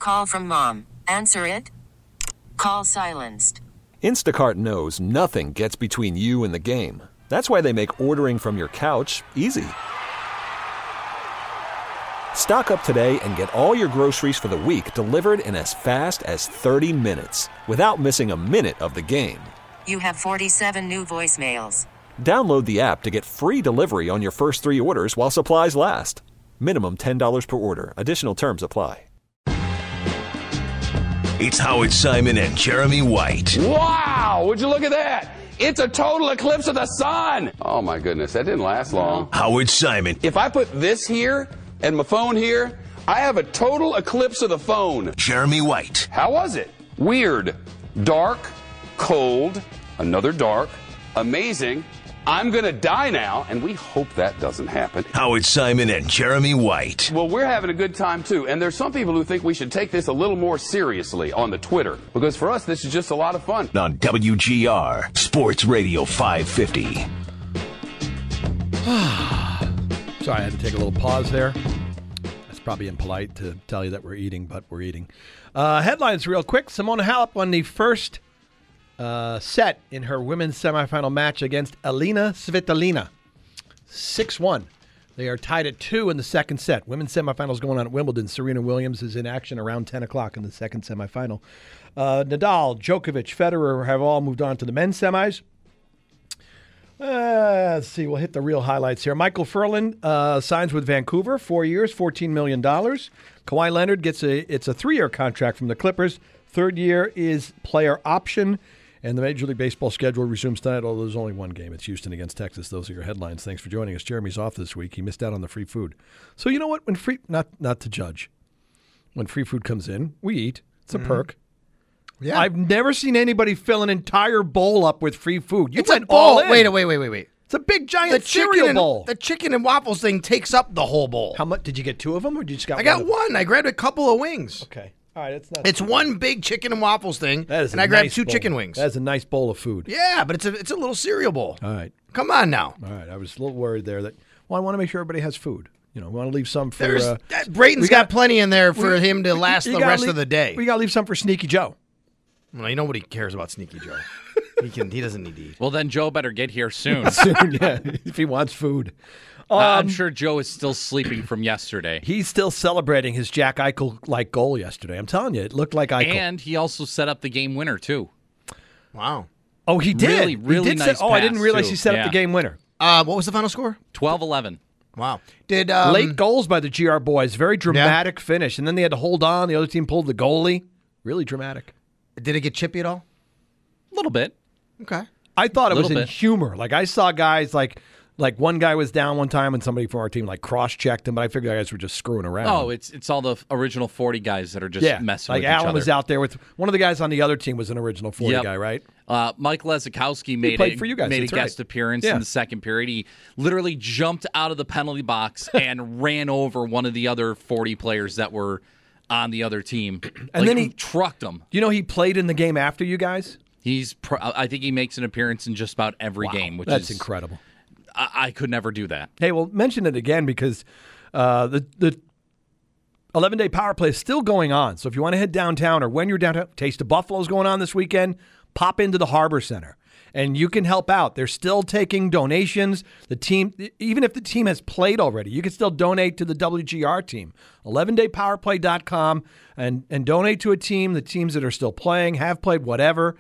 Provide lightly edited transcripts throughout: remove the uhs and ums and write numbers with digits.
Call from mom. Answer it. Call silenced. Instacart knows nothing gets between you and the game. That's why they make ordering from your couch easy. Stock up today and get all your groceries for the week delivered in as fast as 30 minutes without missing a minute of the game. You have 47 new voicemails. Download the app to get free delivery on your first 3 orders while supplies last. Minimum $10 per order. Additional terms apply. It's Howard Simon and Jeremy White. Wow, would you look at that? It's a total eclipse of the sun. Oh my goodness, that didn't last long. Howard Simon. If I put this here and my phone here, I have a total eclipse of the phone. Jeremy White. How was it? Weird. Dark, cold, another dark, amazing. I'm going to die now, and we hope that doesn't happen. Howard Simon and Jeremy White. Well, we're having a good time, too. And there's some people who think we should take this a little more seriously on the Twitter. Because for us, this is just a lot of fun. On WGR, Sports Radio 550. Sorry, I had to take a little pause there. That's probably impolite to tell you that we're eating, but we're eating. Headlines real quick. Simona Halep won the first set in her women's semifinal match against Elina Svitolina. 6-1. They are tied at 2 in the second set. Women's semifinals going on at Wimbledon. Serena Williams is in action around 10 o'clock in the second semifinal. Nadal, Djokovic, Federer have all moved on to the men's semis. Let's see. We'll hit the real highlights here. Michael Furlan signs with Vancouver, 4 years, $14 million. Kawhi Leonard gets it's a 3-year contract from the Clippers. Third year is player option. And the Major League Baseball schedule resumes tonight, although there's only one game. It's Houston against Texas. Those are your headlines. Thanks for joining us. Jeremy's off this week. He missed out on the free food. So you know what? When free, not to judge, when free food comes in, we eat. It's a perk. Yeah. I've never seen anybody fill an entire bowl up with free food. You went all in. Wait. It's a big giant cereal bowl. The chicken and waffles thing takes up the whole bowl. How much did you get? 2 of them, or did you just got? I got one. I grabbed a couple of wings. Okay. All right, it's one big chicken and waffles thing, and I grabbed 2 chicken wings. That's a nice bowl of food. Yeah, but it's a little cereal bowl. All right. Come on now. All right, I was a little worried there that, I want to make sure everybody has food. We want to leave some for... Brayton's got plenty in there for him to last the rest of the day. We got to leave some for Sneaky Joe. Well, nobody cares about Sneaky Joe. He doesn't need to eat. Well, then Joe better get here soon. Yeah, if he wants food. I'm sure Joe is still sleeping from yesterday. He's still celebrating his Jack Eichel-like goal yesterday. I'm telling you, it looked like Eichel. And he also set up the game winner, too. Wow. Oh, he did? Really nice I didn't realize he set up the game winner. What was the final score? 12-11. Wow. Did late goals by the GR boys. Very dramatic finish. And then they had to hold on. The other team pulled the goalie. Really dramatic. Did it get chippy at all? A little bit. Okay. I thought it was in humor. Like, I saw guys like one guy was down one time and somebody from our team cross-checked him, but I figured guys were just screwing around. Oh, it's all the original 40 guys that are just messing with each Alan other. was out there with one of the guys on the other team was an original 40 guy, right? Mike Lezakowski made a guest appearance in the second period. He literally jumped out of the penalty box and ran over one of the other 40 players that were on the other team. And then he trucked them. He played in the game after you guys? I think he makes an appearance in just about every game, which that's is incredible. I could never do that. Hey, well, mention it again because the 11-day power play is still going on. So if you want to head downtown or when you're downtown, Taste of Buffalo is going on this weekend, pop into the Harbor Center. And you can help out. They're still taking donations. The team, even if the team has played already, you can still donate to the WGR team. 11daypowerplay.com and donate to a team, the teams that are still playing, have played, whatever.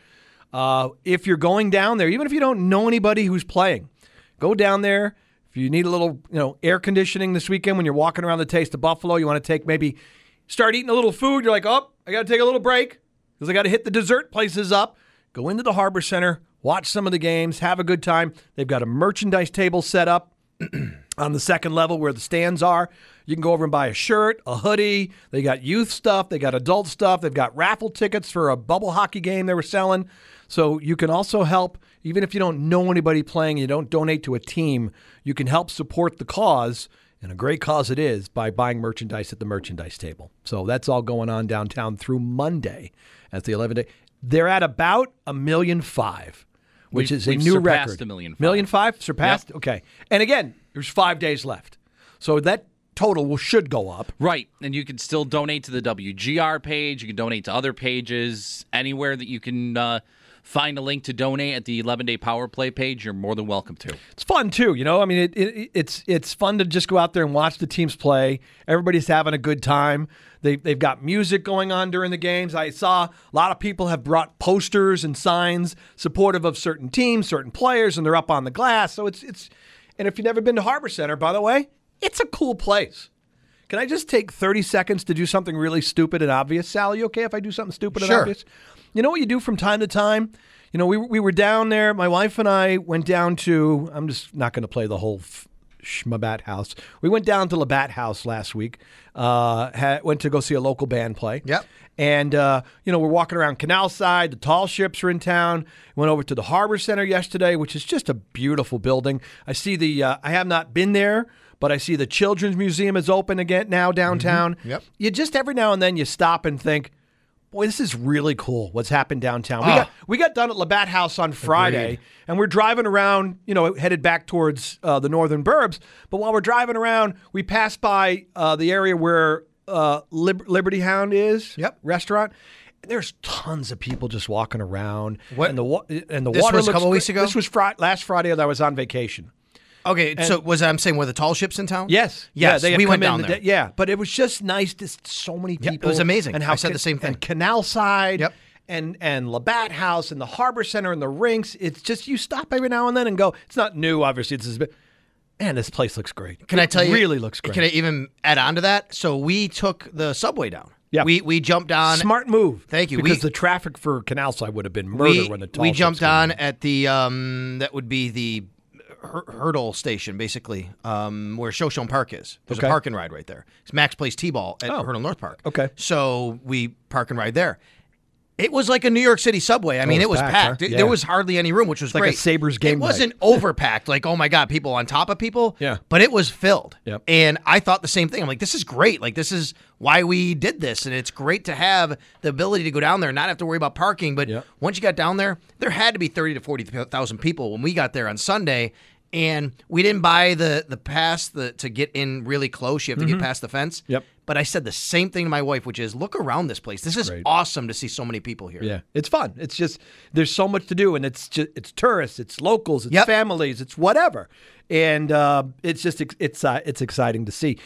If you're going down there, even if you don't know anybody who's playing, go down there. If you need a little, air conditioning this weekend when you're walking around the Taste of Buffalo, you want to start eating a little food. You're like, I got to take a little break because I got to hit the dessert places up. Go into the Harbor Center, watch some of the games, have a good time. They've got a merchandise table set up on the second level where the stands are. You can go over and buy a shirt, a hoodie. They got youth stuff. They got adult stuff. They've got raffle tickets for a bubble hockey game they were selling. So you can also help, even if you don't know anybody playing, you don't donate to a team, you can help support the cause, and a great cause it is, by buying merchandise at the merchandise table. So that's all going on downtown through Monday at the 11-day. They're at about 1.5 million, which is a new record. Surpassed 1.5 million. 1.5 million? Surpassed? Yep. Okay. And again, there's 5 days left. So that total should go up. Right. And you can still donate to the WGR page. You can donate to other pages. Anywhere that you can find a link to donate at the 11-Day Power Play page, you're more than welcome to. It's fun, too. You know, I mean, it's fun to just go out there and watch the teams play. Everybody's having a good time. They've got music going on during the games. I saw a lot of people have brought posters and signs supportive of certain teams, certain players, and they're up on the glass. So it's and if you've never been to Harbor Center, by the way, it's a cool place. Can I just take 30 seconds to do something really stupid and obvious? Sal, you okay if I do something stupid and obvious? You know what you do from time to time? You know, we were down there. My wife and I went down to, I'm just not going to play the whole Schmabat House. We went down to Labatt House last week. Went to go see a local band play. Yep. And, we're walking around Canal Side. The tall ships are in town. Went over to the Harbor Center yesterday, which is just a beautiful building. I see I have not been there, but I see the Children's Museum is open again now downtown. Mm-hmm. Yep. You just every now and then you stop and think, boy, this is really cool what's happened downtown. We got done at Labatt House on Friday, and we're driving around, headed back towards the northern burbs. But while we're driving around, we passed by the area where Liberty Hound is, restaurant. There's tons of people just walking around. What? And the water this was looks a couple weeks ago? This was last Friday that I was on vacation. Okay, so I'm saying were the tall ships in town? Yes. Yes, yeah, we went down there. Yeah, but it was just nice to so many people. It was amazing. And I said the same thing. And Canal Side. Yep. And Labatt House and the Harbor Center and the rinks. It's just you stop every now and then and go. It's not new, obviously. Man, this place looks great. Can I tell you? It really looks great. Can I even add on to that? So we took the subway down. Yeah. We jumped on. Smart move. Thank you. Because the traffic for Canal Side would have been murder when the tall we ships jumped came on in. at the that would be the hurdle station, basically, where Shoshone Park is. There's a park and ride right there. It's Max plays T-ball at Hurdle North Park. Okay. So we park and ride there. It was like a New York City subway. I mean, it was packed. Huh? Yeah. There was hardly any room, which was like great. a Sabres game It wasn't overpacked, like, oh my God, people on top of people. Yeah. But it was filled. Yep. And I thought the same thing. I'm like, this is great. Like, this is why we did this. And it's great to have the ability to go down there and not have to worry about parking. But once you got down there had to be 30 to 40,000 people when we got there on Sunday. And we didn't buy the pass to get in really close. You have to get past the fence. Yep. But I said the same thing to my wife, which is look around this place. This is awesome to see so many people here. Yeah, it's fun. It's just there's so much to do, and it's tourists, it's locals, it's families, it's whatever, and it's just it's exciting to see.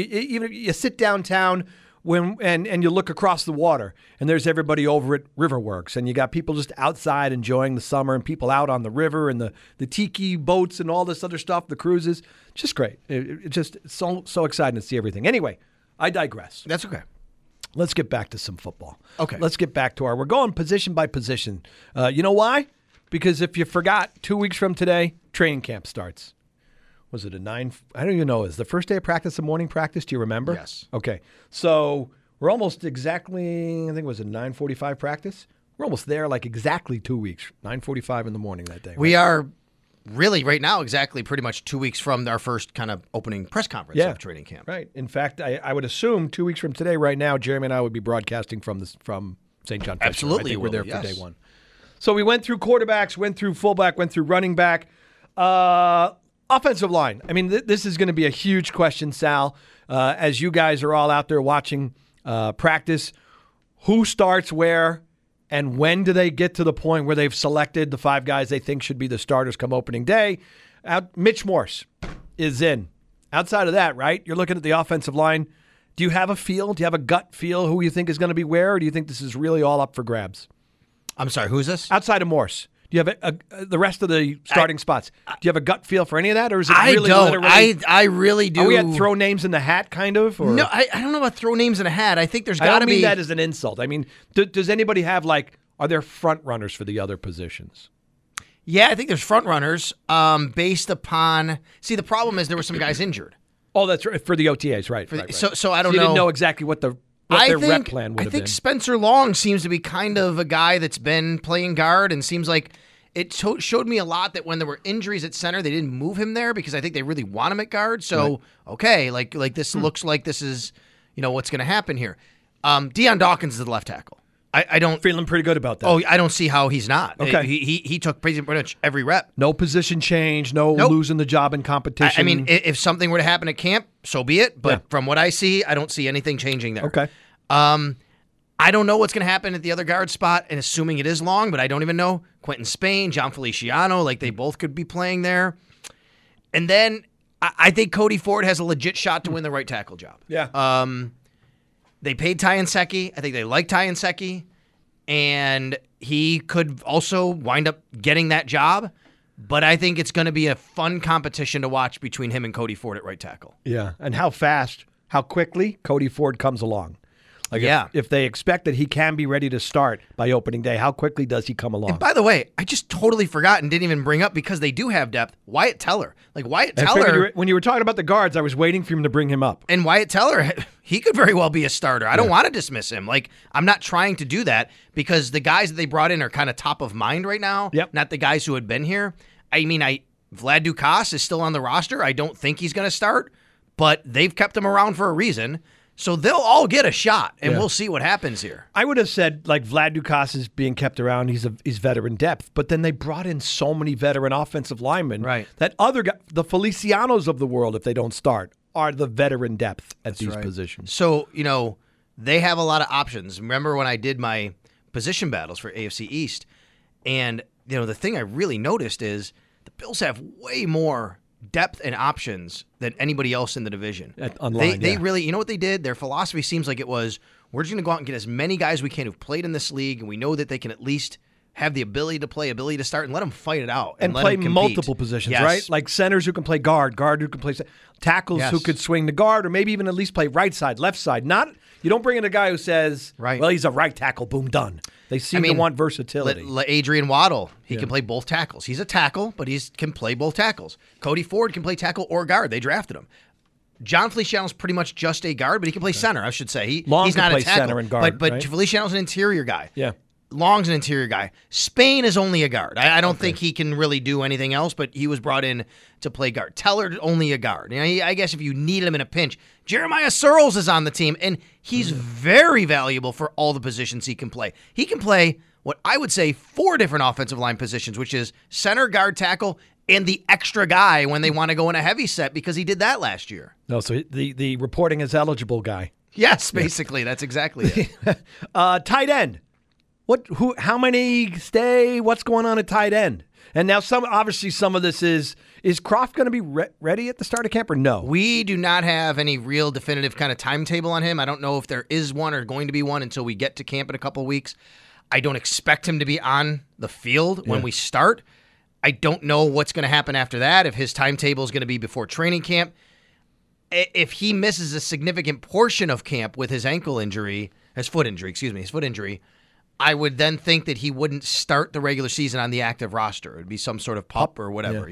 You sit downtown and you look across the water, and there's everybody over at Riverworks, and you got people just outside enjoying the summer, and people out on the river, and the tiki boats and all this other stuff, the cruises. Just great. It's just so exciting to see everything. Anyway, I digress. That's okay. Let's get back to some football. Okay. Let's get back to we're going position by position. You know why? Because if you forgot, 2 weeks from today, training camp starts. Was it I don't even know. Is the first day of practice a morning practice? Do you remember? Yes. Okay. So we're almost exactly, I think it was a 9:45 practice. We're almost there, like exactly 2 weeks. 9:45 in the morning that day. Right? We are really right now exactly pretty much 2 weeks from our first kind of opening press conference of training camp. Right. In fact, I would assume 2 weeks from today, right now, Jeremy and I would be broadcasting from St. John Fisher. Absolutely. I think we're there for day one. So we went through quarterbacks, went through fullback, went through running back. Offensive line. I mean, this is going to be a huge question, Sal, as you guys are all out there watching practice. Who starts where, and when do they get to the point where they've selected the 5 guys they think should be the starters come opening day? Mitch Morse is in. Outside of that, right, you're looking at the offensive line. Do you have a feel? Do you have a gut feel who you think is going to be where, or do you think this is really all up for grabs? I'm sorry, who's this? Outside of Morse. Do you have the rest of the starting spots? Do you have a gut feel for any of that, or is it really? I don't. I really do. Are we at throw names in the hat, kind of? Or? No, I don't know about throw names in a hat. I think there's got to be. I don't mean that as an insult. I mean, does anybody have are there front runners for the other positions? Yeah, I think there's front runners based upon. See, the problem is there were some guys injured. Oh, that's right, for the OTAs, right? Right. So I don't know. You didn't know exactly what their rep plan would have been. I think Spencer Long seems to be kind of a guy that's been playing guard and seems like it showed me a lot that when there were injuries at center, they didn't move him there because I think they really want him at guard. So, okay, like this looks like this is, what's going to happen here. Deion Dawkins is the left tackle. I don't feeling pretty good about that. Oh, I don't see how he's not. Okay, he took pretty much every rep. No position change. No losing the job in competition. I mean, if something were to happen at camp, so be it. But from what I see, I don't see anything changing there. Okay. I don't know what's going to happen at the other guard spot, and assuming it is Long, but I don't even know. Quentin Spain, John Feliciano, like they both could be playing there. And then I think Cody Ford has a legit shot to win the right tackle job. Yeah. They paid Ty Nsekhe. I think they like Ty Nsekhe, and he could also wind up getting that job. But I think it's going to be a fun competition to watch between him and Cody Ford at right tackle. Yeah, and how quickly Cody Ford comes along. Like if they expect that he can be ready to start by opening day, how quickly does he come along? And by the way, I just totally forgot and didn't even bring up, because they do have depth, Wyatt Teller. Like Wyatt Teller. When you were talking about the guards, I was waiting for him to bring him up. And Wyatt Teller, he could very well be a starter. I don't want to dismiss him. Like, I'm not trying to do that, because the guys that they brought in are kind of top of mind right now. Yep. Not the guys who had been here. I mean, Vlad Dukas is still on the roster. I don't think he's going to start, but they've kept him around for a reason. So they'll all get a shot, and we'll see what happens here. I would have said, like, Vlad Dukas is being kept around. He's veteran depth. But then they brought in so many veteran offensive linemen. Right. That other guys, the Felicianos of the world, if they don't start, are the veteran depth at these positions. So, they have a lot of options. Remember when I did my position battles for AFC East? And, the thing I really noticed is the Bills have way more depth and options than anybody else in the division. They really, you know what they did? Their philosophy seems like it was, we're just going to go out and get as many guys we can who've played in this league, and we know that they can at least have the ability to play, ability to start, and let them fight it out. And play multiple positions, right? Like centers who can play guard who can play tackles who could swing the guard, or maybe even at least play right side, left side. You don't bring in a guy who says, well, he's a right tackle, boom, done. They seem to want versatility. Adrian Waddle, he can play both tackles. He's a tackle, but he can play both tackles. Cody Ford can play tackle or guard. They drafted him. John Feliciano's pretty much just a guard, but he can play center, I should say. He's not a tackle, center and guard, but Feliciano's an interior guy. Yeah. Long's an interior guy. Spain is only a guard. I don't think he can really do anything else, but he was brought in to play guard. Teller, only a guard. I guess if you need him in a pinch. Jeremiah Searles is on the team, and he's very valuable for all the positions he can play. He can play what I would say 4 different offensive line positions, which is center, guard, tackle, and the extra guy when they want to go in a heavy set, because he did that last year. No, so the reporting is eligible guy. Yes, basically. That's exactly it. Tight end. How many stay? What's going on at tight end? And now some of this is Kroft going to be ready at the start of camp or no? We do not have any real definitive kind of timetable on him. I don't know if there is one or going to be one until we get to camp in a couple of weeks. I don't expect him to be on the field when we start. I don't know what's going to happen after that, if his timetable is going to be before training camp. If he misses a significant portion of camp with his foot injury, I would then think that he wouldn't start the regular season on the active roster. It would be some sort of pup or whatever,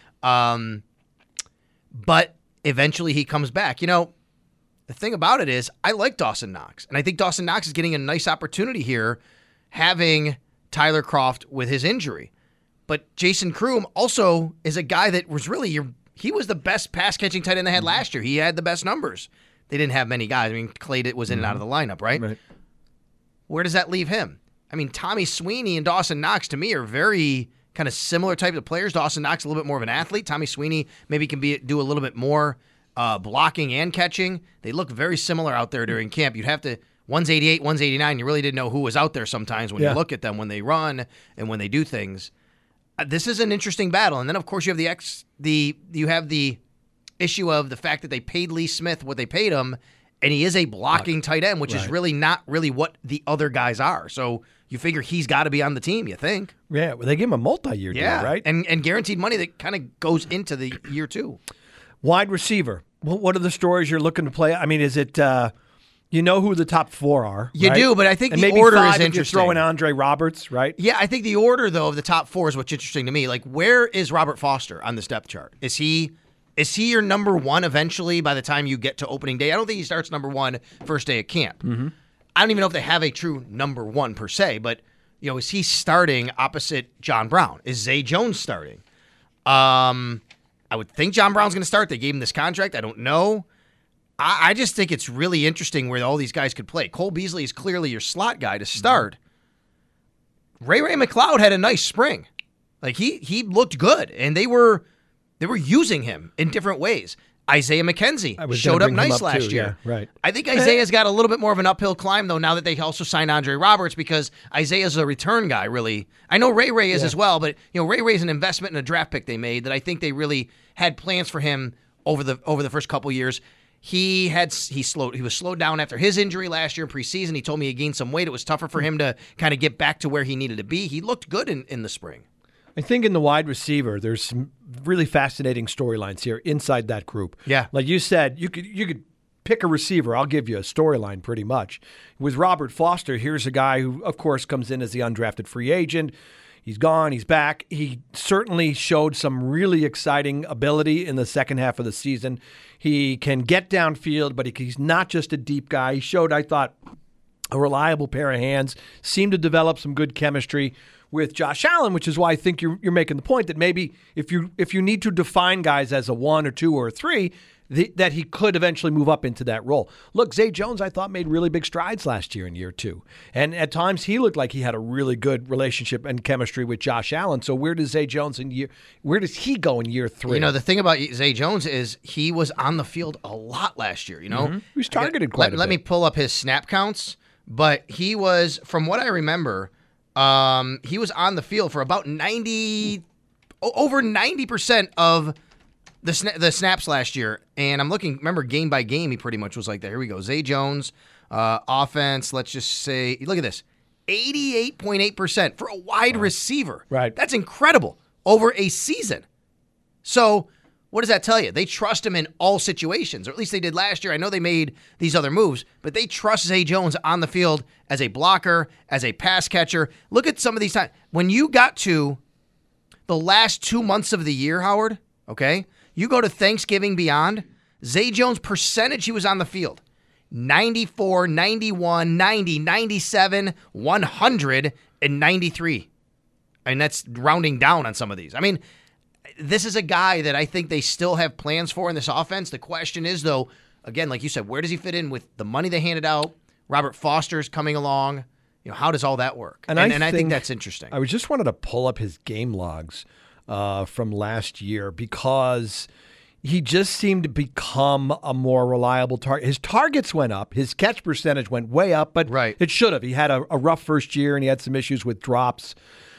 But eventually he comes back. The thing about it is I like Dawson Knox, and I think Dawson Knox is getting a nice opportunity here having Tyler Kroft with his injury. But Jason Kroom also is a guy that was he was the best pass-catching tight end they had last year. He had the best numbers. They didn't have many guys. I mean, Clay was in and out of the lineup, right? Where does that leave him? I mean, Tommy Sweeney and Dawson Knox, to me, are very kind of similar types of players. Dawson Knox a little bit more of an athlete. Tommy Sweeney maybe can do a little bit more blocking and catching. They look very similar out there during camp. You'd have to, one's 88, one's 89. You really didn't know who was out there sometimes when you look at them, when they run and when they do things. This is an interesting battle. And then, of course, you have the issue of the fact that they paid Lee Smith what they paid him, and he is a blocking tight end, which is really not really what the other guys are. So you figure he's got to be on the team, you think. Yeah, well, they give him a multi-year deal, right? And guaranteed money that kind of goes into the year 2. Wide receiver. What are the stories you're looking to play? I mean, is it you know who the top 4 are? You do, but I think and the maybe order 5 is interesting. If you're throwing Andre Roberts, right? Yeah, I think the order, though, of the top 4 is what's interesting to me. Like, where is Robert Foster on this depth chart? Is he your number 1 eventually by the time you get to opening day? I don't think he starts number 1 first day of camp. Mm-hmm. I don't even know if they have a true number 1 per se, but is he starting opposite John Brown? Is Zay Jones starting? I would think John Brown's going to start. They gave him this contract. I don't know. I just think it's really interesting where all these guys could play. Cole Beasley is clearly your slot guy to start. Ray McLeod had a nice spring. Like he looked good, and they were using him in different ways. Isaiah McKenzie showed up nice last year. Yeah, right. I think Isaiah's got a little bit more of an uphill climb, though, now that they also signed Andre Roberts, because Isaiah's a return guy, really. I know Ray is as well, but Ray's an investment in a draft pick they made that I think they really had plans for him over the first couple years. He was slowed down after his injury last year in preseason. He told me he gained some weight. It was tougher for him to kind of get back to where he needed to be. He looked good in the spring. I think in the wide receiver, there's some really fascinating storylines here inside that group. Yeah. Like you said, you could pick a receiver. I'll give you a storyline pretty much. With Robert Foster, here's a guy who, of course, comes in as the undrafted free agent. He's gone. He's back. He certainly showed some really exciting ability in the second half of the season. He can get downfield, but he's not just a deep guy. He showed, I thought, a reliable pair of hands, seemed to develop some good chemistry with Josh Allen, which is why I think you're making the point that maybe if you need to define guys as a 1 or 2 or 3, that he could eventually move up into that role. Look, Zay Jones, I thought, made really big strides last year in year 2. And at times he looked like he had a really good relationship and chemistry with Josh Allen. So where does Zay Jones where does he go in year 3? The thing about Zay Jones is he was on the field a lot last year, Mm-hmm. He was targeted quite a bit. Let me pull up his snap counts, but he was, from what I remember, he was on the field for about over 90% of the snaps last year. And I'm looking, remember, game by game, he pretty much was like that. Here we go. Zay Jones, offense, let's just say, look at this, 88.8% for a wide receiver. Right. That's incredible over a season. So what does that tell you? They trust him in all situations, or at least they did last year. I know they made these other moves, but they trust Zay Jones on the field as a blocker, as a pass catcher. Look at some of these times. When you got to the last 2 months of the year, Howard, okay, you go to Thanksgiving beyond, Zay Jones' percentage he was on the field, 94, 91, 90, 97, 100, and 93. And that's rounding down on some of these. I mean, this is a guy that I think they still have plans for in this offense. The question is, though, again, like you said, where does he fit in with the money they handed out? Robert Foster's coming along. How does all that work? And I think that's interesting. I just wanted to pull up his game logs from last year because he just seemed to become a more reliable target. His targets went up. His catch percentage went way up, but It should have. He had a rough first year, and he had some issues with drops.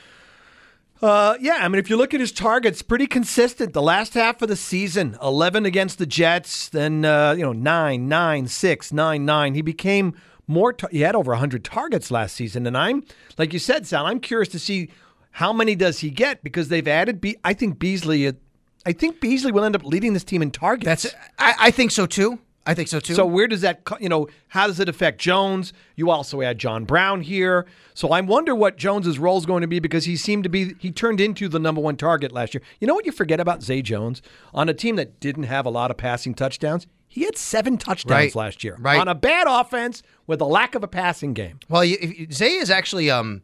If you look at his targets, pretty consistent. The last half of the season, 11 against the Jets, then 9, 9, 6, 9, 9. He became more. He had over 100 targets last season, and I'm like you said, Sal. I'm curious to see how many does he get because they've added. I think Beasley will end up leading this team in targets. I think so too. So where does that, how does it affect Jones? You also add John Brown here. So I wonder what Jones's role is going to be because he turned into the number 1 target last year. You know what you forget about Zay Jones? On a team that didn't have a lot of passing touchdowns, he had 7 touchdowns last year. Right. On a bad offense with a lack of a passing game. Well, Zay is actually, and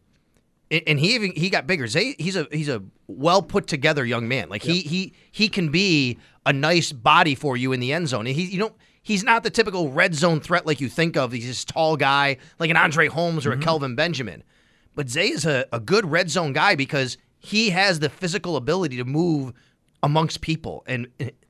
he got bigger. Zay, he's a well put together young man. Like he can be a nice body for you in the end zone. And he's not the typical red zone threat like you think of. He's this tall guy like an Andre Holmes or a Kelvin Benjamin. But Zay is a good red zone guy because he has the physical ability to move amongst people and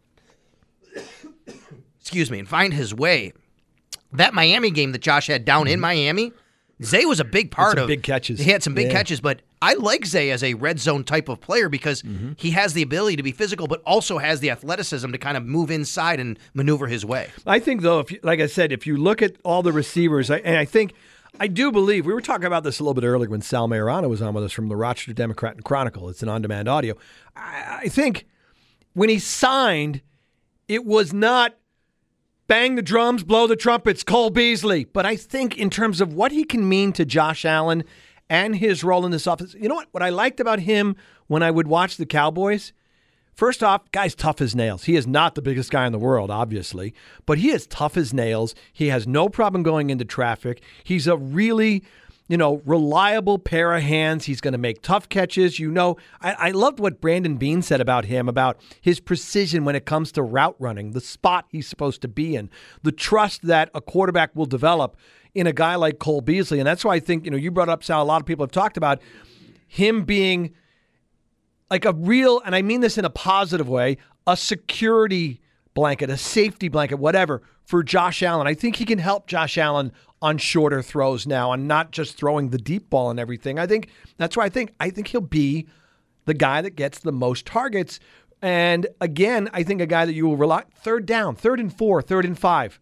and find his way. That Miami game that Josh had down in Miami, Zay was a big part of. Big catches. He had some big catches, but I like Zay as a red zone type of player because he has the ability to be physical, but also has the athleticism to kind of move inside and maneuver his way. I think, though, like I said, if you look at all the receivers, I do believe, we were talking about this a little bit earlier when Sal Majorana was on with us from the Rochester Democrat and Chronicle. It's an on-demand audio. I think when he signed, it was not bang the drums, blow the trumpets, Cole Beasley. But I think in terms of what he can mean to Josh Allen and his role in this offense, you know what? What I liked about him when I would watch the Cowboys, first off, guy's tough as nails. He is not the biggest guy in the world, obviously, but he is tough as nails. He has no problem going into traffic. He's a really reliable pair of hands. He's going to make tough catches. I loved what Brandon Beane said about him, about his precision when it comes to route running, the spot he's supposed to be in, the trust that a quarterback will develop in a guy like Cole Beasley. And that's why I think, you brought up, Sal, a lot of people have talked about him being like a real, and I mean this in a positive way, a security blanket, a safety blanket, whatever, for Josh Allen. I think he can help Josh Allen on shorter throws now and not just throwing the deep ball and everything. I think that's why I think he'll be the guy that gets the most targets. And again, I think a guy that you will rely, third down, 3rd and 4, 3rd and 5.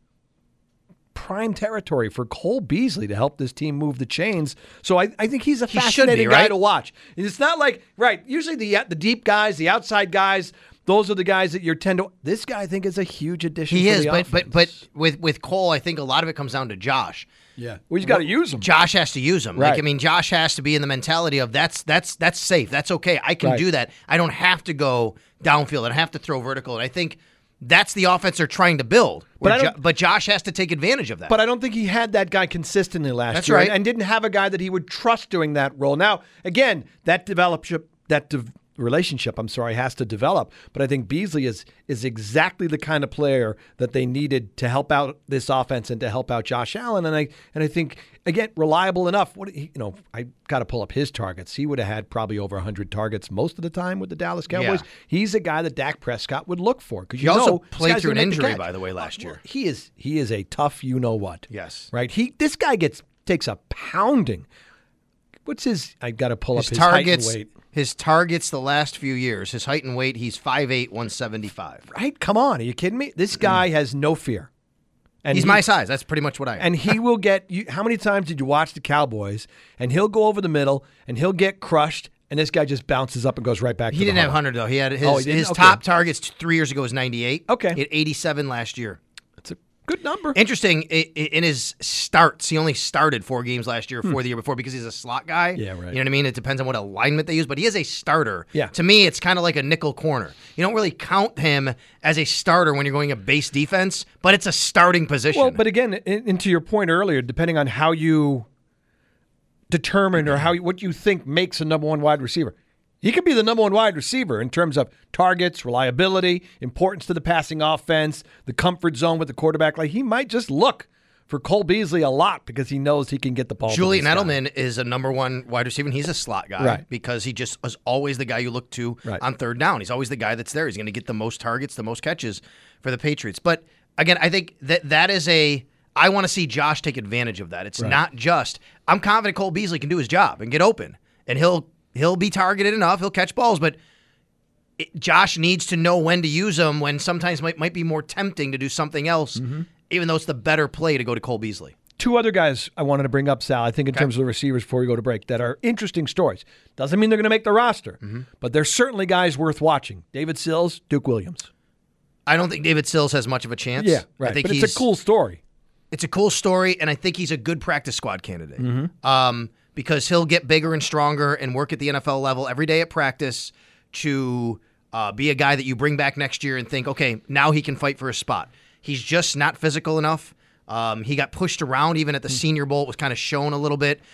Prime territory for Cole Beasley to help this team move the chains. So I think he's a fascinating guy to watch. It's not like, usually the deep guys, the outside guys, those are the guys that this guy I think is a huge addition to the offense. But with Cole, I think a lot of it comes down to Josh. Yeah. Well, he's got to use him. Josh has to use him. Right. Josh has to be in the mentality of that's safe. That's okay. I can do that. I don't have to go downfield. I don't have to throw vertical. And I think that's the offense they're trying to build. But Josh has to take advantage of that. But I don't think he had that guy consistently last year. That's right. And didn't have a guy that he would trust doing that role. Now, again, that relationship has to develop. But I think Beasley is exactly the kind of player that they needed to help out this offense and to help out Josh Allen. And I think, again, reliable enough. I got to pull up his targets. He would have had probably over 100 targets most of the time with the Dallas Cowboys. Yeah. He's a guy that Dak Prescott would look for. He also played through an injury, by the way, last year. He is a tough you-know-what. Yes. Right? This guy takes a pounding. What's his? I got to pull up his height and weight. His targets the last few years, his height and weight, he's 5'8", 175. Right? Come on. Are you kidding me? This guy has no fear. And he's my size. That's pretty much what I am. And he will get you. How many times did you watch the Cowboys? And he'll go over the middle and he'll get crushed. And this guy just bounces up and goes right back. He didn't have 100 though. He had his top targets 3 years ago was 98. Okay. He had 87 last year. That's a good number. Interesting. In his starts, he only started 4 games last year, 4 the year before, because he's a slot guy. Yeah, right. You know what I mean? It depends on what alignment they use, but he is a starter. Yeah. To me, it's kind of like a nickel corner. You don't really count him as a starter when you're going a base defense, but it's a starting position. Well, but again, into your point earlier, depending on how you determine or what you think makes a number one wide receiver. He could be the number one wide receiver in terms of targets, reliability, importance to the passing offense, the comfort zone with the quarterback. Like, he might just look for Cole Beasley a lot because he knows he can get the ball. Julian Edelman is a number one wide receiver, and he's a slot guy because he just is always the guy you look to on third down. He's always the guy that's there. He's going to get the most targets, the most catches for the Patriots. But, again, I think that is I want to see Josh take advantage of that. It's not just – I'm confident Cole Beasley can do his job and get open, and He'll be targeted enough. He'll catch balls, but Josh needs to know when to use them, when sometimes might be more tempting to do something else, even though it's the better play to go to Cole Beasley. 2 other guys I wanted to bring up, Sal, I think in terms of the receivers before we go to break, that are interesting stories. Doesn't mean they're going to make the roster, but they're certainly guys worth watching. David Sills, Duke Williams. I don't think David Sills has much of a chance. Yeah, right. I think but it's a cool story. It's a cool story, and I think he's a good practice squad candidate. Because he'll get bigger and stronger and work at the NFL level every day at practice to be a guy that you bring back next year and think, okay, now he can fight for a spot. He's just not physical enough. He got pushed around even at the Senior Bowl. It was kind of shown a little bit.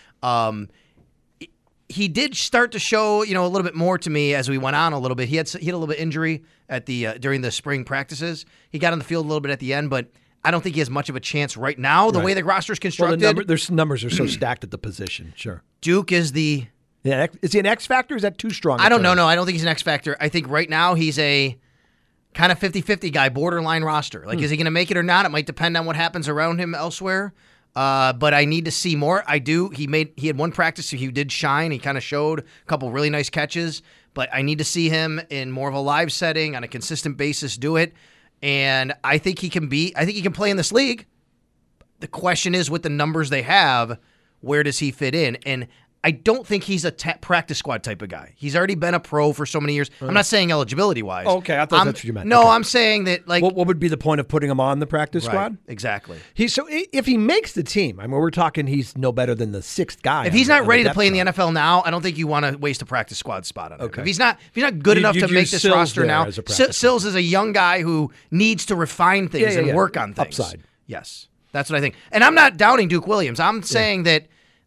He did start to show, a little bit more to me as we went on a little bit. He had a little bit injury at during the spring practices. He got on the field a little bit at the end, but I don't think he has much of a chance right now, the way the roster is constructed. Well, their numbers are so stacked at the position, sure. Duke is the... Yeah, is he an X factor or is that too strong? I don't know. No, I don't think he's an X factor. I think right now he's a kind of 50-50 guy, borderline roster. Like, is he going to make it or not? It might depend on what happens around him elsewhere. But I need to see more. I do. He had one practice, so he did shine. He kind of showed a couple really nice catches. But I need to see him in more of a live setting on a consistent basis do it. And I think he can play in this league. The question is, with the numbers they have, where does he fit in? And I don't think he's a practice squad type of guy. He's already been a pro for so many years. I'm not saying eligibility-wise. Oh, okay, I thought that's what you meant. No, okay. I'm saying that, like... What would be the point of putting him on the practice squad? Exactly. So if he makes the team, I mean, we're talking he's no better than the 6th guy. If he's not ready to play in the NFL now, I don't think you want to waste a practice squad spot on him. Okay. If he's not good enough to make this roster now, Sills is a young guy who needs to refine things and work on things. Upside. Yes. That's what I think. And I'm not doubting Duke Williams. I'm saying that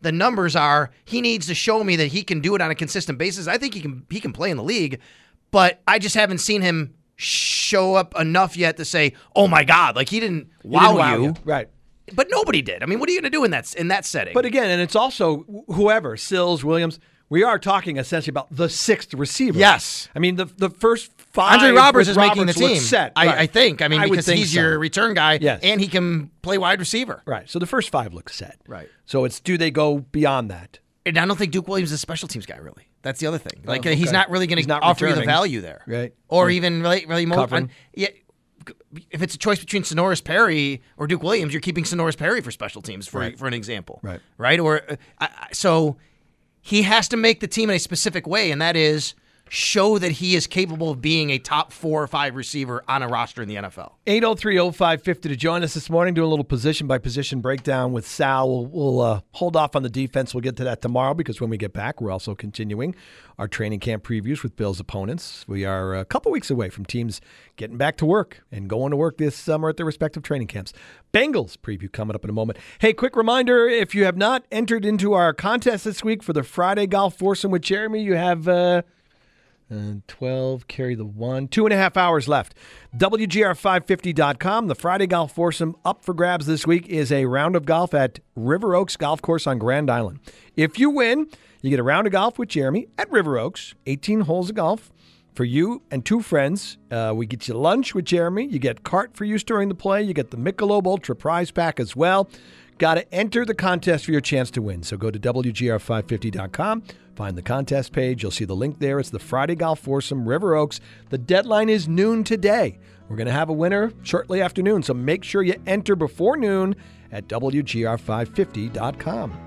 the numbers are. He needs to show me that he can do it on a consistent basis. I think he can play in the league, but I just haven't seen him show up enough yet to say, "Oh my God!" Like he didn't wow you, right? But nobody did. I mean, what are you going to do in that setting? But again, and it's also whoever Sills, Williams. We are talking essentially about the sixth receiver. Yes, I mean the first five. Andre Roberts is making the team. Set. I think. I mean, because he's your return guy, yes, and he can play wide receiver. Right. So the first five look set. Right. So it's do they go beyond that? And I don't think Duke Williams is a special teams guy, really. That's the other thing. Like he's not really going to offer you the value there, right? Or even really more. Yeah. If it's a choice between Sonoris Perry or Duke Williams, you're keeping Sonoris Perry for special teams, for an example. Right? Or so he has to make the team in a specific way, and that is show that he is capable of being a top 4 or 5 receiver on a roster in the NFL. 803-0550 to join us this morning, doing a little position-by-position breakdown with Sal. We'll hold off on the defense. We'll get to that tomorrow because when we get back, we're also continuing our training camp previews with Bills opponents. We are a couple weeks away from teams getting back to work and going to work this summer at their respective training camps. Bengals preview coming up in a moment. Hey, quick reminder, if you have not entered into our contest this week for the Friday Golf Foursome with Jeremy, you have 12, carry the 1, 2.5 hours left. WGR550.com. The Friday Golf Foursome up for grabs this week is a round of golf at River Oaks Golf Course on Grand Island. If you win, you get a round of golf with Jeremy at River Oaks, 18 holes of golf for you and 2 friends. We get you lunch with Jeremy. You get cart for use during the play. You get the Michelob Ultra prize pack as well. Got to enter the contest for your chance to win. So go to WGR550.com. Find the contest page. You'll see the link there. It's the Friday Golf Foursome, River Oaks. The deadline is noon today. We're going to have a winner shortly after noon, so make sure you enter before noon at WGR550.com.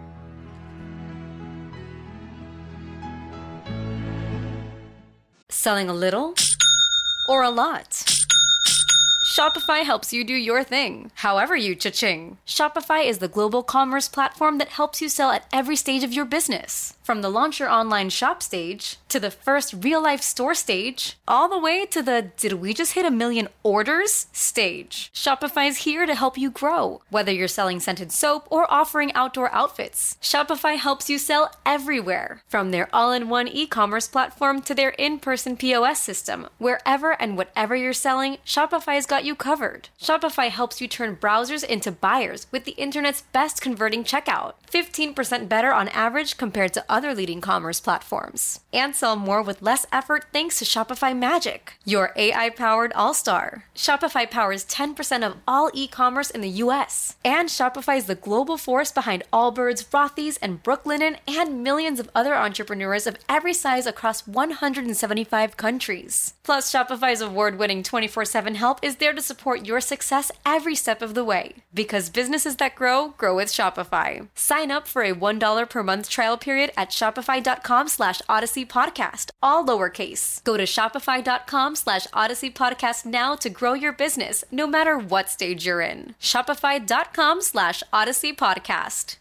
Selling a little or a lot? Shopify helps you do your thing, however you cha-ching. Shopify is the global commerce platform that helps you sell at every stage of your business. From the launch your online shop stage, to the first real-life store stage, all the way to the did we just hit 1 million orders stage. Shopify is here to help you grow. Whether you're selling scented soap or offering outdoor outfits, Shopify helps you sell everywhere. From their all-in-one e-commerce platform to their in-person POS system, wherever and whatever you're selling, Shopify's got you covered. Shopify helps you turn browsers into buyers with the internet's best converting checkout. 15% better on average compared to other leading commerce platforms. And sell more with less effort thanks to Shopify Magic, your AI-powered all-star. Shopify powers 10% of all e-commerce in the U.S. And Shopify is the global force behind Allbirds, Rothy's, and Brooklinen, and millions of other entrepreneurs of every size across 175 countries. Plus, Shopify's award-winning 24/7 help is there to support your success every step of the way. Because businesses that grow, grow with Shopify. Sign up for a $1 per month trial period at shopify.com/Odyssey Podcast, all lowercase. Go to shopify.com/Odyssey Podcast now to grow your business, no matter what stage you're in. Shopify.com/Odyssey Podcast.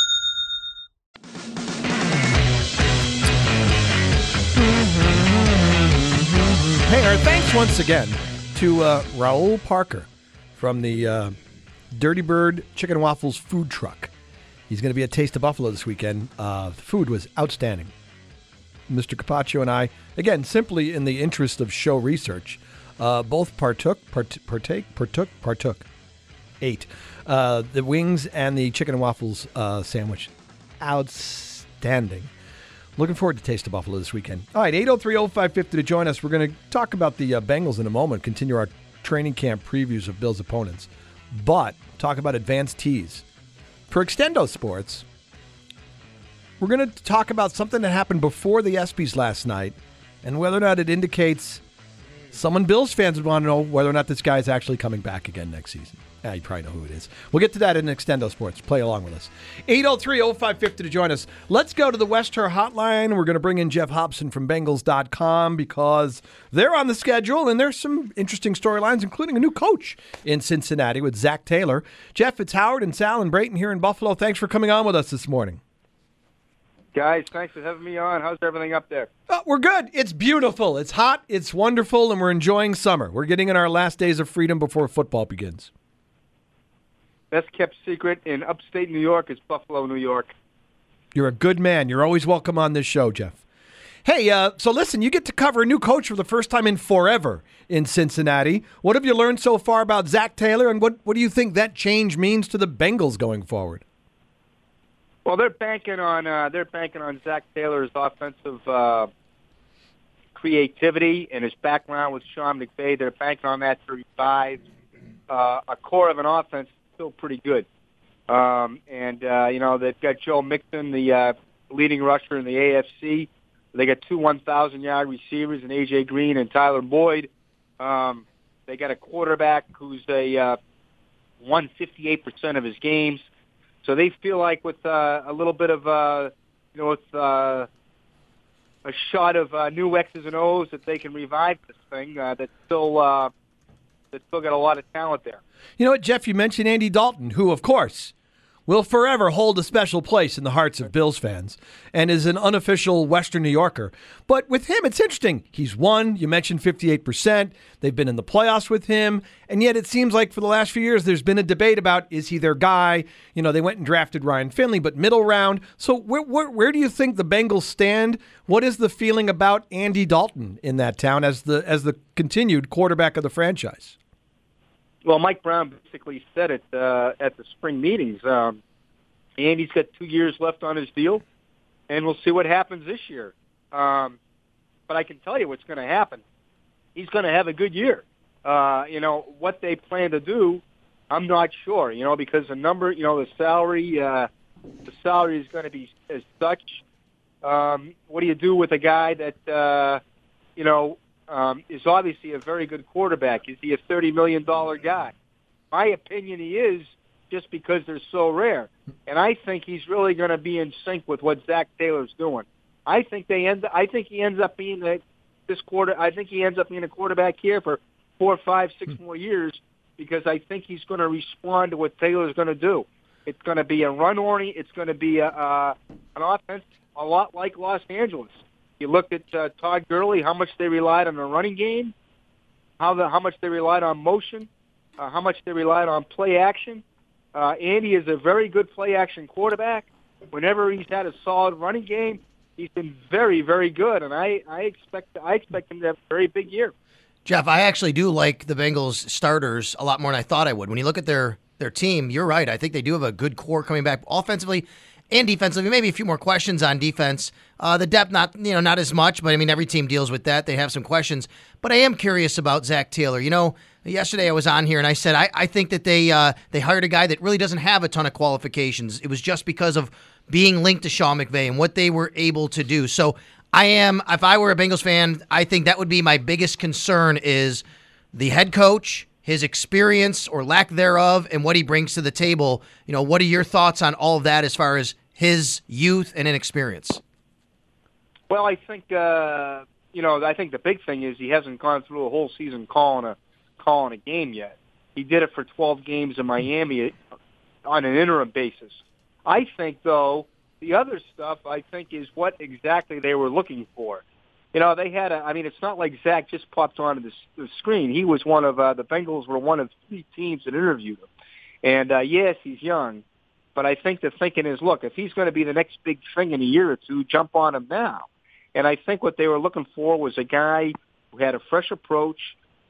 Hey, our thanks once again to Raul Parker from the Dirty Bird Chicken and Waffles food truck. He's going to be at Taste of Buffalo this weekend. The food was outstanding. Mr. Capaccio and I, again, simply in the interest of show research, both partook. Ate the wings and the chicken and waffles sandwich. Outstanding. Looking forward to Taste of Buffalo this weekend. All right, 803-0550 to join us. We're going to talk about the Bengals in a moment, continue our training camp previews of Bills' opponents, but talk about advanced tees. For Extendo Sports, we're going to talk about something that happened before the ESPYs last night and whether or not it indicates someone Bills fans would want to know whether or not this guy is actually coming back again next season. You probably know who it is. We'll get to that in Extendo Sports. Play along with us. 803-0550 to join us. Let's go to the Wester Hotline. We're going to bring in Jeff Hobson from Bengals.com because they're on the schedule, and there's some interesting storylines, including a new coach in Cincinnati with Zach Taylor. Jeff, it's Howard and Sal and Brayton here in Buffalo. Thanks for coming on with us this morning. Guys, thanks for having me on. How's everything up there? We're good. It's beautiful. It's hot. It's wonderful, and we're enjoying summer. We're getting in our last days of freedom before football begins. Best kept secret in upstate New York is Buffalo, New York. You're a good man. You're always welcome on this show, Jeff. Hey, so listen, you get to cover a new coach for the first time in forever in Cincinnati. What have you learned so far about Zach Taylor, and what do you think that change means to the Bengals going forward? Well, they're banking on Zach Taylor's offensive creativity and his background with Sean McVay. They're banking on that to revive a core of an offense still pretty good. They've got Joe Mixon, the leading rusher in the AFC. They got 2 1,000-yard receivers in A.J. Green and Tyler Boyd. They got a quarterback who's won 58% of his games. So they feel like with a little bit of a shot of new X's and O's that they can revive this thing that's still got a lot of talent there. You know what, Jeff? You mentioned Andy Dalton, who, of course, will forever hold a special place in the hearts of Bills fans and is an unofficial Western New Yorker. But with him, it's interesting. He's won. You mentioned 58%. They've been in the playoffs with him. And yet it seems like for the last few years, there's been a debate about, is he their guy? You know, they went and drafted Ryan Finley, but middle round. So where do you think the Bengals stand? What is the feeling about Andy Dalton in that town as the continued quarterback of the franchise? Well, Mike Brown basically said it at the spring meetings. Andy's got 2 years left on his deal, and we'll see what happens this year. But I can tell you what's going to happen. He's going to have a good year. What they plan to do, I'm not sure, because the salary is going to be as such. What do you do with a guy that, is obviously a very good quarterback? Is he a $30 million guy? My opinion, he is, just because they're so rare. And I think he's really going to be in sync with what Zach Taylor's doing. I think he ends up being a quarterback here for 4, 5, 6 more years, because I think he's going to respond to what Taylor's going to do. It's going to be a run-oriented. It's going to be an offense a lot like Los Angeles. You looked at Todd Gurley, how much they relied on the running game, how much they relied on motion, how much they relied on play action. Andy is a very good play-action quarterback. Whenever he's had a solid running game, he's been very, very good, and I expect him to have a very big year. Jeff, I actually do like the Bengals starters a lot more than I thought I would. When you look at their team, you're right. I think they do have a good core coming back offensively and defensively. Maybe a few more questions on defense. The depth, not as much, but I mean, every team deals with that. They have some questions. But I am curious about Zach Taylor. Yesterday I was on here and I said I think that they hired a guy that really doesn't have a ton of qualifications. It was just because of being linked to Sean McVay and what they were able to do. So if I were a Bengals fan, I think that would be my biggest concern is the head coach, his experience or lack thereof, and what he brings to the table. What are your thoughts on all of that as far as his youth and inexperience? Well, I think the big thing is he hasn't gone through a whole season calling a game yet. He did it for 12 games in Miami on an interim basis. I think, though, the other stuff, I think, is what exactly they were looking for. They had it's not like Zach just popped onto the screen. He was one of the Bengals were one of 3 teams that interviewed him. And, yes, he's young, but I think the thinking is, look, if he's going to be the next big thing in a year or two, jump on him now. And I think what they were looking for was a guy who had a fresh approach,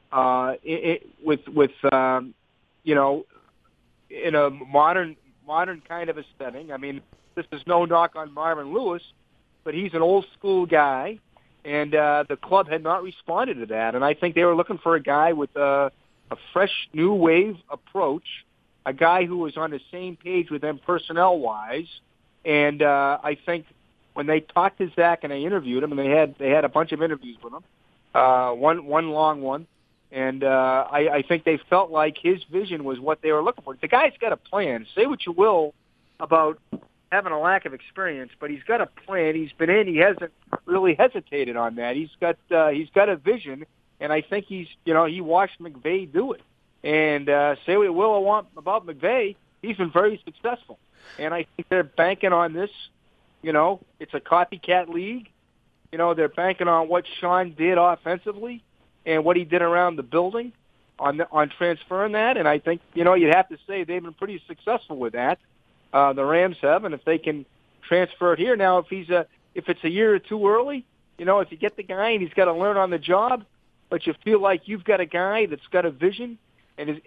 in a modern kind of a setting. I mean, this is no knock on Marvin Lewis, but he's an old school guy, and the club had not responded to that. And I think they were looking for a guy with a fresh new wave approach, a guy who was on the same page with them personnel-wise. And I think when they talked to Zach and they interviewed him, and they had a bunch of interviews with him, one long one, and I think they felt like his vision was what they were looking for. The guy's got a plan. Say what you will about having a lack of experience, but he's got a plan. He's been in. He hasn't really hesitated on that. He's got a vision, and I think he watched McVay do it. And say what you will about McVay, he's been very successful. And I think they're banking on this. It's a copycat league. They're banking on what Sean did offensively and what he did around the building on transferring that. And I think, you'd have to say they've been pretty successful with that. The Rams have, and if they can transfer it here. Now, if it's a year or two early, if you get the guy and he's got to learn on the job, but you feel like you've got a guy that's got a vision and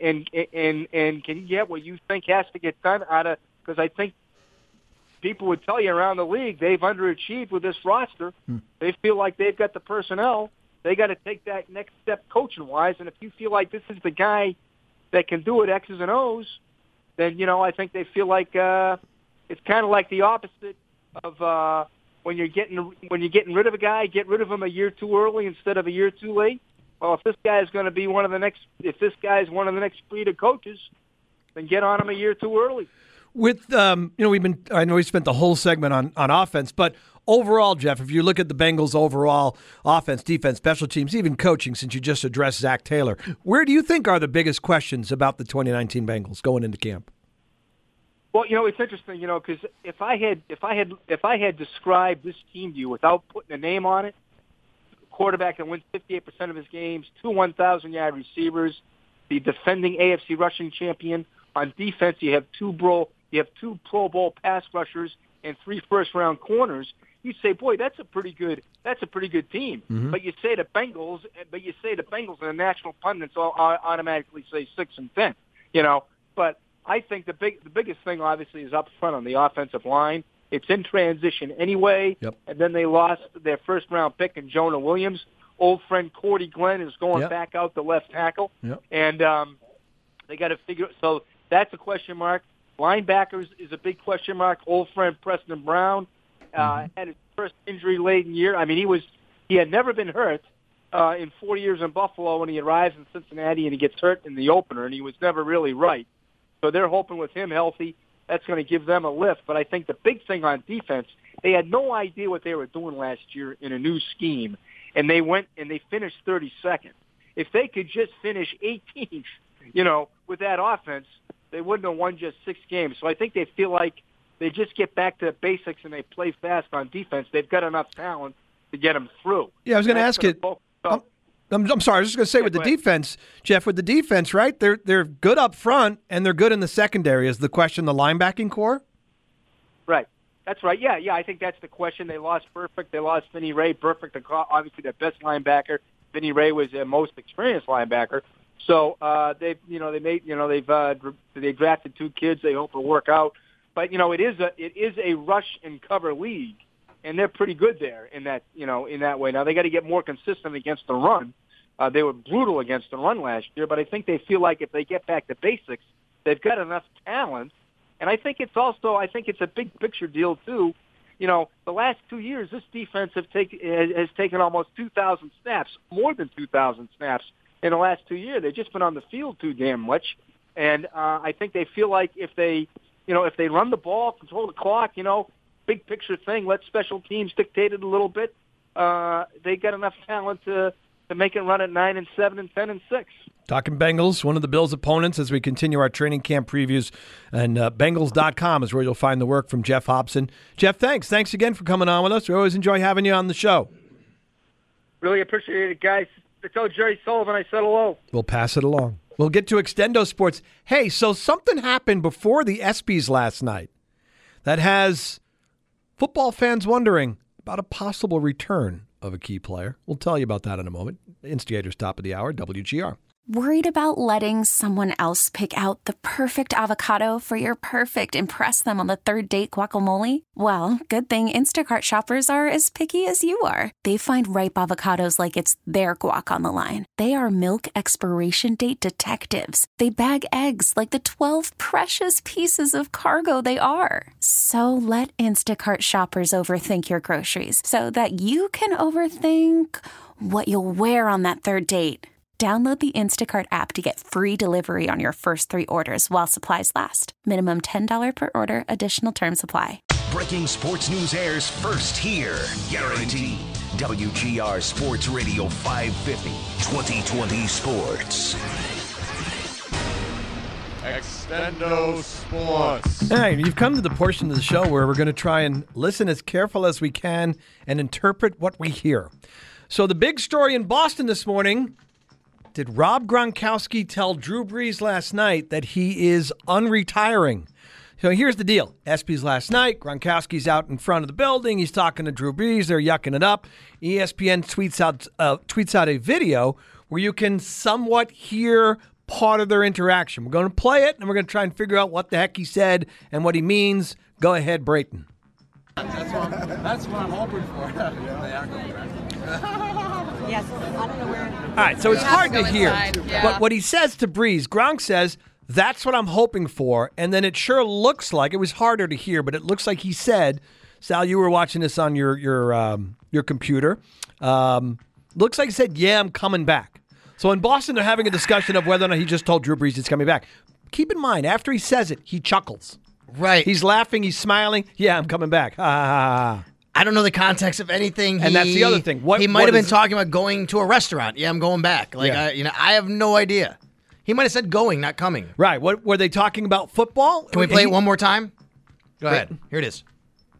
can you get what you think has to get done because I think people would tell you around the league they've underachieved with this roster. They feel like they've got the personnel. They got to take that next step coaching-wise, and if you feel like this is the guy that can do it X's and O's, then, I think they feel like it's kind of like the opposite of when you're getting rid of a guy, get rid of him a year too early instead of a year too late. Well, if this guy is going to be one of the next breed of coaches, then get on him a year too early. With I know we spent the whole segment on offense, but overall, Jeff, if you look at the Bengals' overall offense, defense, special teams, even coaching, since you just addressed Zach Taylor, where do you think are the biggest questions about the 2019 Bengals going into camp? Well, it's interesting, because if I had described this team to you without putting a name on it, quarterback that wins 58% of his games, 2 1,000-yard receivers, the defending AFC rushing champion. On defense, you have two Pro Bowl pass rushers and 3 first-round corners. You say, boy, that's a pretty good team. Mm-hmm. But you say the Bengals, and the national pundits all automatically say 6-10. But I think the biggest thing obviously is up front on the offensive line. It's in transition anyway. Yep. And then they lost their first-round pick in Jonah Williams. Old friend Cordy Glenn is going back out the left tackle. Yep. And they got to figure. So that's a question mark. Linebackers is a big question mark. Old friend Preston Brown had his first injury-laden year. I mean, he had never been hurt in 4 years in Buffalo when he arrives in Cincinnati, and he gets hurt in the opener, and he was never really right. So they're hoping with him healthy, that's going to give them a lift. But I think the big thing on defense, they had no idea what they were doing last year in a new scheme, and they went and they finished 32nd. If they could just finish 18th, with that offense, they wouldn't have won just 6 games. So I think they feel like they just get back to the basics and they play fast on defense. They've got enough talent to get them through. Yeah, I was going to ask it. I'm sorry. I was just going to say with the defense, Jeff, with the defense, right? They're good up front and they're good in the secondary. Is the question the linebacking core? Right. That's right. Yeah. I think that's the question. They lost Burfict. They lost Vinny Ray. Burfict, obviously their best linebacker. Vinny Ray was their most experienced linebacker. So they drafted 2 kids. They hope it'll work out. But it is a rush and cover league, and they're pretty good there in that way. Now they got to get more consistent against the run. They were brutal against the run last year, but I think they feel like if they get back to basics, they've got enough talent. And I think it's a big picture deal too. The last 2 years, this defense has taken almost 2,000 snaps, more than 2,000 snaps in the last 2 years. They've just been on the field too damn much. And I think they feel like if they run the ball, control the clock, big picture thing, let special teams dictate it a little bit, they got enough talent to make it run at 9-7 and 10-6. Talking Bengals, one of the Bills' opponents as we continue our training camp previews. And Bengals.com is where you'll find the work from Jeff Hobson. Jeff, thanks. Thanks again for coming on with us. We always enjoy having you on the show. Really appreciate it, guys. Tell Jerry Sullivan I said hello. We'll pass it along. We'll get to Extendo Sports. Hey, so something happened before the ESPYs last night that has football fans wondering about a possible return of a key player. We'll tell you about that in a moment. Instigators, top of the hour, WGR. Worried about letting someone else pick out the perfect avocado for your perfect impress them on the third date guacamole? Well, good thing Instacart shoppers are as picky as you are. They find ripe avocados like it's their guac on the line. They are milk expiration date detectives. They bag eggs like the 12 precious pieces of cargo they are. So let Instacart shoppers overthink your groceries so that you can overthink what you'll wear on that third date. Download the Instacart app to get free delivery on your first 3 orders while supplies last. Minimum $10 per order. Additional terms apply. Breaking sports news airs first here. Guaranteed. WGR Sports Radio 550. 2020 Sports. Extendo Sports. All right, you've come to the portion of the show where we're going to try and listen as careful as we can and interpret what we hear. So the big story in Boston this morning... Did Rob Gronkowski tell Drew Brees last night that he is unretiring? So here's the deal. ESPY's last night. Gronkowski's out in front of the building. He's talking to Drew Brees. They're yucking it up. ESPN tweets out a video where you can somewhat hear part of their interaction. We're going to play it, and we're going to try and figure out what the heck he said and what he means. Go ahead, Brayton. That's what I'm hoping for. Yes, I don't know where. All right, so it's hard to hear. Yeah. But what he says to Brees, Gronk says, that's what I'm hoping for. And then it sure looks like, it was harder to hear, but it looks like he said, Sal, you were watching this on your computer. Looks like he said, yeah, I'm coming back. So in Boston, they're having a discussion of whether or not he just told Drew Brees he's coming back. Keep in mind, after he says it, he chuckles. Right. He's laughing. He's smiling. Yeah, I'm coming back. Ha, ha, ha. I don't know the context of anything. And that's the other thing. He might have been talking about going to a restaurant. Yeah, I'm going back. I have no idea. He might have said going, not coming. Right. What were they talking about? Football? Can we play it one more time? Go ahead. Here it is.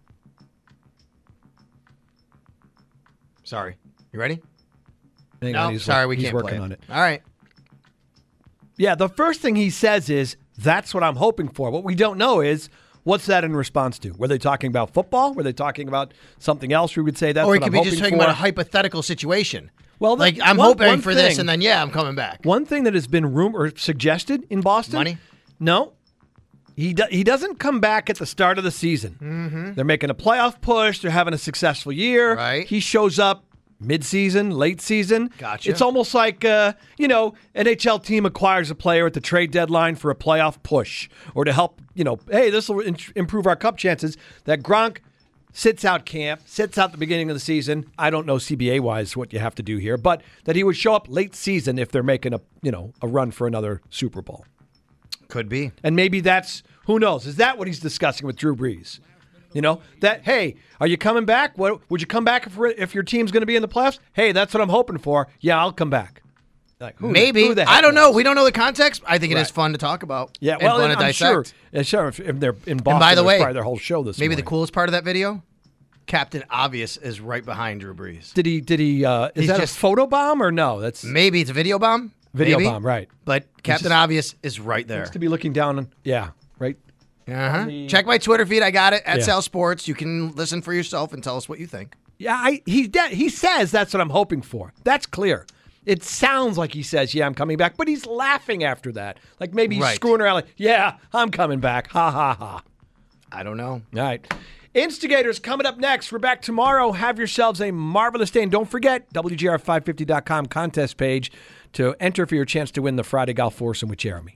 Sorry. You ready? No, sorry, we can't working play on it. All right. Yeah, the first thing he says is, that's what I'm hoping for. What we don't know is, what's that in response to? Were they talking about football? Were they talking about something else? We would say that's what I'm hoping for. Or he could be just talking about a hypothetical situation. Well, I'm hoping for this, and then, I'm coming back. One thing that has been suggested in Boston. Money? No. He doesn't come back at the start of the season. Mm-hmm. They're making a playoff push. They're having a successful year. Right. He shows up mid-season, late season. Gotcha. It's almost like, NHL team acquires a player at the trade deadline for a playoff push or to help, hey, this will improve our cup chances. That Gronk sits out camp, sits out the beginning of the season. I don't know CBA-wise what you have to do here, but that he would show up late season if they're making a run for another Super Bowl. Could be. And maybe that's, who knows? Is that what he's discussing with Drew Brees? That, hey, are you coming back? Would you come back if your team's going to be in the playoffs? Hey, that's what I'm hoping for. Yeah, I'll come back. Maybe. I don't know. We don't know the context. I think it is fun to talk about. Yeah, well, fun to dissect. Sure. If they're in Boston, and by the way, probably their whole show this maybe morning. The coolest part of that video, Captain Obvious is right behind Drew Brees. Did he, is that just a photo bomb or no? That's maybe it's a video bomb. Bomb, right. But Captain Obvious is right there. Looks to be looking down, right. Uh-huh. Check my Twitter feed. I got it at Sal Sports. You can listen for yourself and tell us what you think. Yeah, he says that's what I'm hoping for. That's clear. It sounds like he says, yeah, I'm coming back, but he's laughing after that. Like maybe he's screwing around like, yeah, I'm coming back. Ha, ha, ha. I don't know. All right. Instigators coming up next. We're back tomorrow. Have yourselves a marvelous day. And don't forget, WGR550.com contest page to enter for your chance to win the Friday Golf Foursome with Jeremy.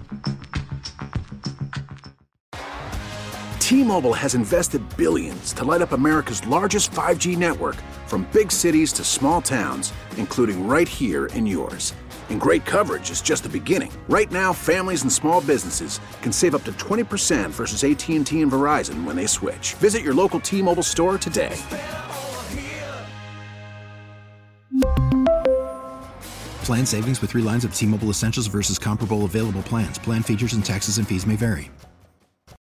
T-Mobile has invested billions to light up America's largest 5G network, from big cities to small towns, including right here in yours. And great coverage is just the beginning. Right now, families and small businesses can save up to 20% versus AT&T and Verizon when they switch. Visit your local T-Mobile store today. Plan savings with 3 lines of T-Mobile Essentials versus comparable available plans. Plan features and taxes and fees may vary.